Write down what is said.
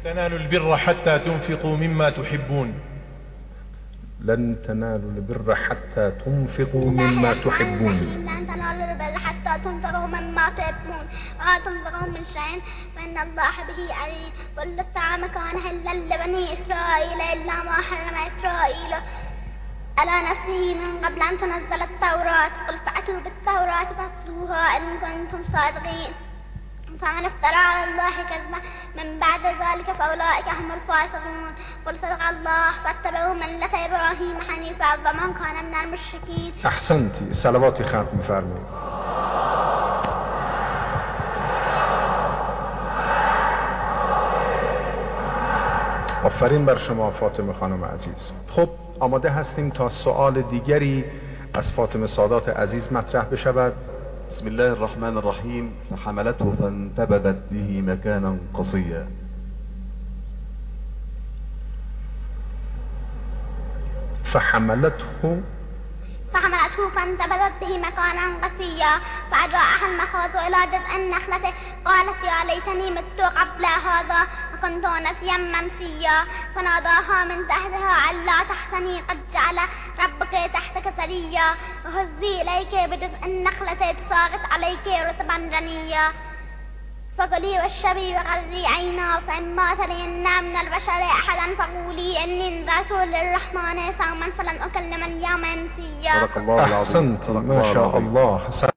تنالوا البر حتى تنفقوا مما تحبون. لن تنالوا البر حتى تنفقوا مما تحبون. لن تنالوا البر حتى تنفقوا مما تحبون وما تنفقوا من شيء فإن الله به عليم. كل الطعام كان حلا لبني إسرائيل إلا ما حرم إسرائيل على نفسه من قبل أن تنزل التوراة. قل فأتوا بالتوراة فاتلوها إن كنتم صادقين. فمن افترى على الله كذبا من بعد ذلك فأولئك هم الفاسقون. قل صدق الله فاتبعوا ملة إبراهيم حنيفا وما كان من المشركين. احسنتی. صلواتی ختم می‌فرمایید. آفرین بر شما فاطمه خانم عزیز. خب آماده هستیم تا سوال دیگری از فاطمه سادات عزیز مطرح بشود. بسم الله الرحمن الرحيم. فحملته فانتبذت به مكانا قصيا. فحملته فانتبذت به مكانا قصيا فأجاءها المخاض إلى جذع النخلة قالت يا ليتني مت قبل هذا وكنت نسيا منسيا. فناداها من تحتها ألا تحزني قد جعل ربك تحتك سريا وهزي إليك بجذع النخلة تساقط عليك رطبا جنيا. فكلي واشربي وقري عينا فإما ترين من البشر أحدا فقولي إني نذرت للرحمن صوما فلن أكلم اليوم إنسيا. أحسنت ما شاء الله.